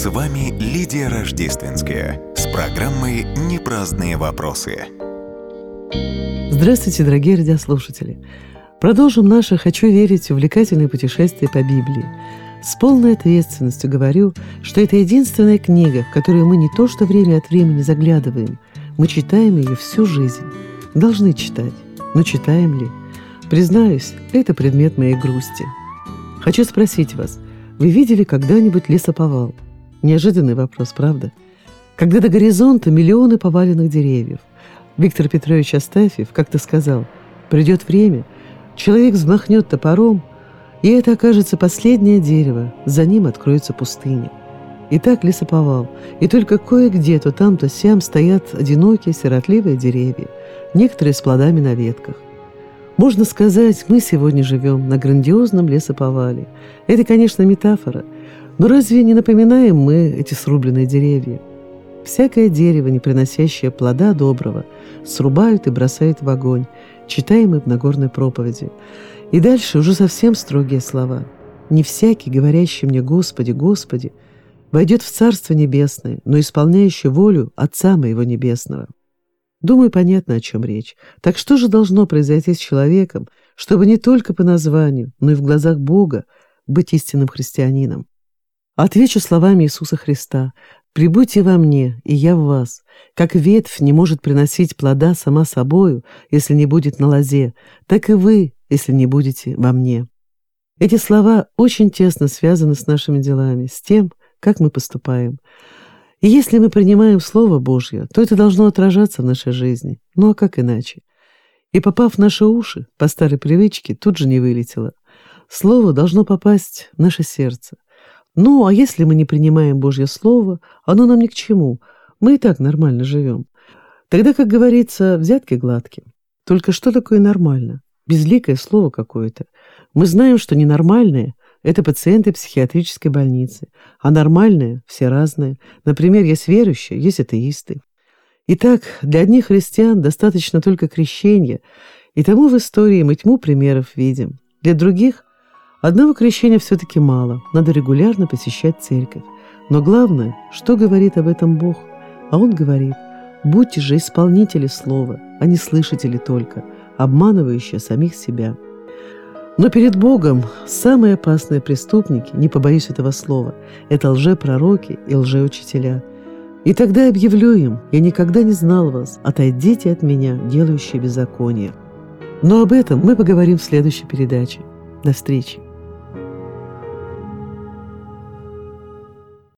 С вами Лидия Рождественская с программой «Непраздные вопросы». Здравствуйте, дорогие радиослушатели! Продолжим наше «Хочу верить» увлекательное путешествие по Библии. С полной ответственностью говорю, что это единственная книга, в которую мы не то что время от времени заглядываем, мы читаем ее всю жизнь. Должны читать, но читаем ли? Признаюсь, это предмет моей грусти. Хочу спросить вас, вы видели когда-нибудь лесоповал? Неожиданный вопрос, правда? Когда до горизонта миллионы поваленных деревьев. Виктор Петрович Астафьев как-то сказал: «Придет время, человек взмахнет топором, и это окажется последнее дерево, за ним откроется пустыня». И так лесоповал, и только кое-где, то там, то сям стоят одинокие сиротливые деревья, некоторые с плодами на ветках. Можно сказать, мы сегодня живем на грандиозном лесоповале. Это, конечно, метафора, но разве не напоминаем мы эти срубленные деревья? Всякое дерево, не приносящее плода доброго, срубают и бросают в огонь, читаем мы в Нагорной проповеди. И дальше уже совсем строгие слова. «Не всякий, говорящий мне: Господи, Господи, войдет в Царство Небесное, но исполняющий волю Отца Моего Небесного». Думаю, понятно, о чем речь. Так что же должно произойти с человеком, чтобы не только по названию, но и в глазах Бога быть истинным христианином? Отвечу словами Иисуса Христа: «Прибудьте во мне, и я в вас. Как ветвь не может приносить плода сама собою, если не будет на лозе, так и вы, если не будете во мне». Эти слова очень тесно связаны с нашими делами, с тем, как мы поступаем. И если мы принимаем Слово Божье, то это должно отражаться в нашей жизни. Ну а как иначе? И попав в наши уши, по старой привычке, тут же не вылетело. Слово должно попасть в наше сердце. Ну, а если мы не принимаем Божье Слово, оно нам ни к чему. Мы и так нормально живем. Тогда, как говорится, взятки гладкие. Только что такое нормально? Безликое слово какое-то. Мы знаем, что ненормальное — это пациенты психиатрической больницы, а нормальные все разные. Например, есть верующие, есть атеисты. Итак, для одних христиан достаточно только крещения, и тому в истории мы тьму примеров видим. Для других одного крещения все-таки мало, надо регулярно посещать церковь. Но главное, что говорит об этом Бог? А Он говорит: «Будьте же исполнители слова, а не слышатели только, обманывающие самих себя». Но перед Богом самые опасные преступники, не побоюсь этого слова, это лжепророки и лжеучителя. И тогда я объявлю им: «Я никогда не знал вас, отойдите от меня, делающие беззаконие». Но об этом мы поговорим в следующей передаче. До встречи.